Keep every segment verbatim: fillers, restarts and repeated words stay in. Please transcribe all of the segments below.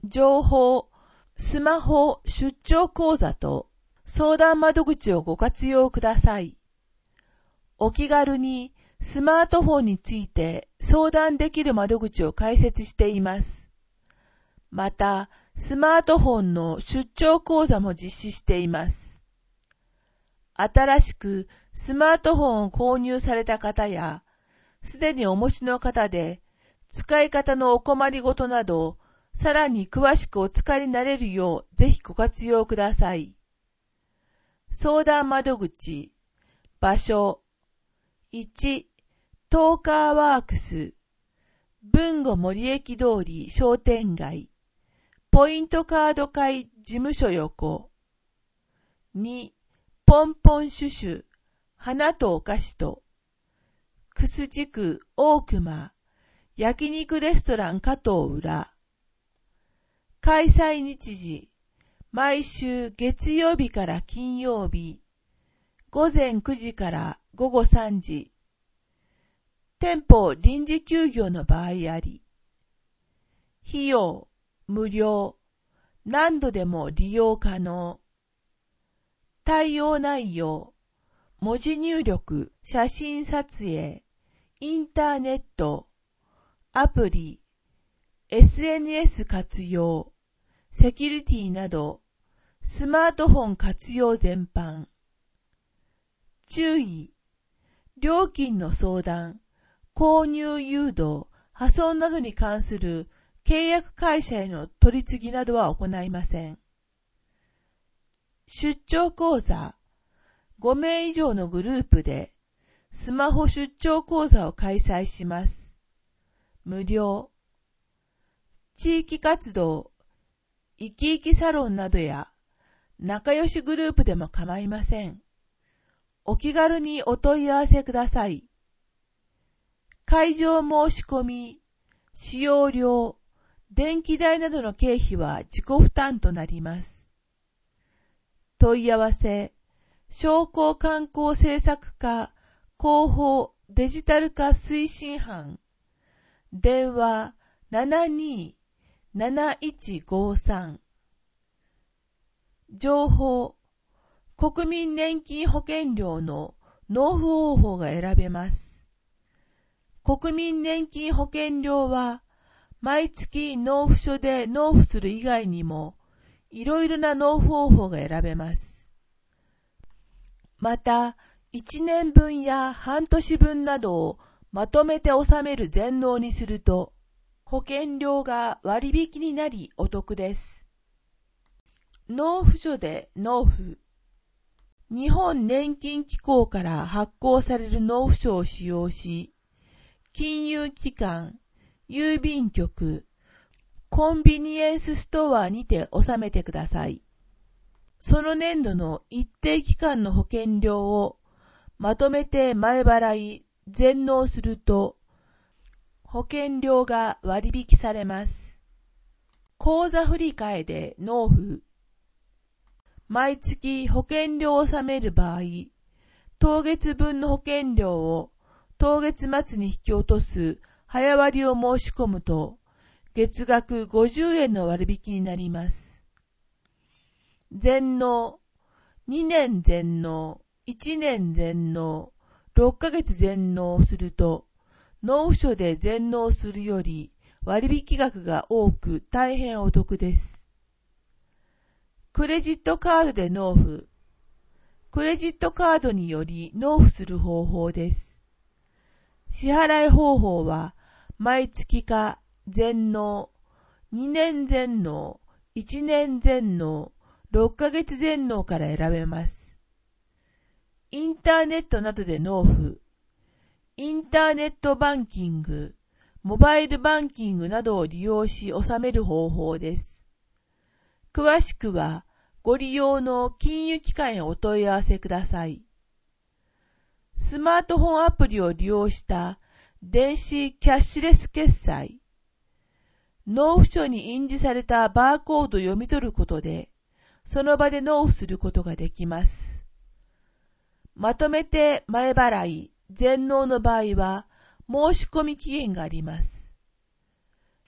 情報、スマホ出張講座と相談窓口をご活用ください。お気軽にスマートフォンについて相談できる窓口を開設しています。また、スマートフォンの出張講座も実施しています。新しくスマートフォンを購入された方や、すでにお持ちの方で、使い方のお困りごとなど、さらに詳しくお使いになれるよう、ぜひご活用ください。相談窓口、場所、いち、トーカーワークス、豊後森駅通り商店街、ポイントカード会事務所横。に、ポンポンシュシュ、花とお菓子と、クス地区大熊、焼肉レストラン加藤裏。開催日時、毎週月曜日から金曜日、午前くじから午後さんじ。店舗臨時休業の場合あり。費用、無料、何度でも利用可能。対応内容、文字入力、写真撮影、インターネット、アプリ、エスエヌエス 活用、セキュリティなど、スマートフォン活用全般。注意、料金の相談、購入誘導、破損などに関する契約会社への取り次ぎなどは行いません。出張講座、ごめい以上のグループでスマホ出張講座を開催します。無料。地域活動、生き生きサロンなどや仲良しグループでも構いません。お気軽にお問い合わせください。会場申し込み、使用料、電気代などの経費は自己負担となります。問い合わせ、商工観光政策課広報デジタル化推進班、電話 ななにーなないちごさん。情報、国民年金保険料の納付方法が選べます。国民年金保険料は、毎月納付書で納付する以外にも、いろいろな納付方法が選べます。また、いちねんぶんや半年分などをまとめて納める全納にすると、保険料が割引になりお得です。納付書で納付。日本年金機構から発行される納付書を使用し、金融機関、郵便局、コンビニエンスストアにて納めてください。その年度の一定期間の保険料をまとめて前払い、全納すると、保険料が割引されます。口座振替で納付。毎月保険料を納める場合、当月分の保険料を当月末に引き落とす早割を申し込むと、月額ごじゅうえんの割引になります。全納、にねん全納、いちねん全納、ろっかげつ全納すると、納付書で全納するより割引額が多く大変お得です。クレジットカードで納付。クレジットカードにより納付する方法です。支払い方法は、毎月か全納、にねん全納、いちねん全納、ろっかげつ全納から選べます。インターネットなどで納付。インターネットバンキング、モバイルバンキングなどを利用し納める方法です。詳しくは、ご利用の金融機関へお問い合わせください。スマートフォンアプリを利用した電子キャッシュレス決済。納付書に印字されたバーコードを読み取ることで、その場で納付することができます。まとめて前払い、全納の場合は、申し込み期限があります。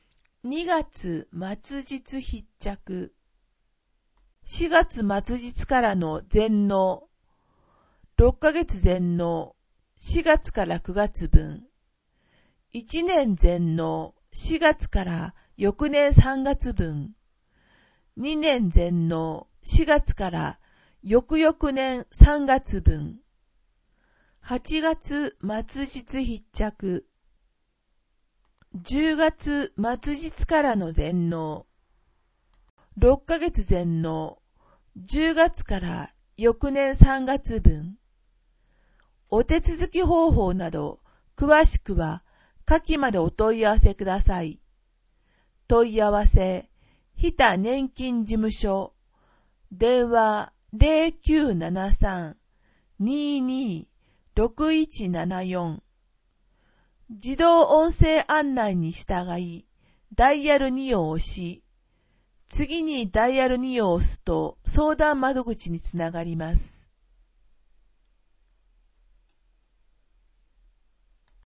にがつ末日必着。しがつ末日からの全納。ろっかげつ全納。しがつからくがつ分。いちねん全納。しがつから翌年さんがつ分。にねん全納。しがつから翌々年さんがつ分。はちがつ末日必着。じゅうがつ末日からの全納。ろっかげつ全納。じゅうがつから翌年さんがつ分。お手続き方法など、詳しくは下記までお問い合わせください。問い合わせ、日田年金事務所。電話 ゼロきゅうななさん にーにー ろくいちななよん。自動音声案内に従い、ダイヤルにを押し、次にダイヤルにを押すと相談窓口につながります。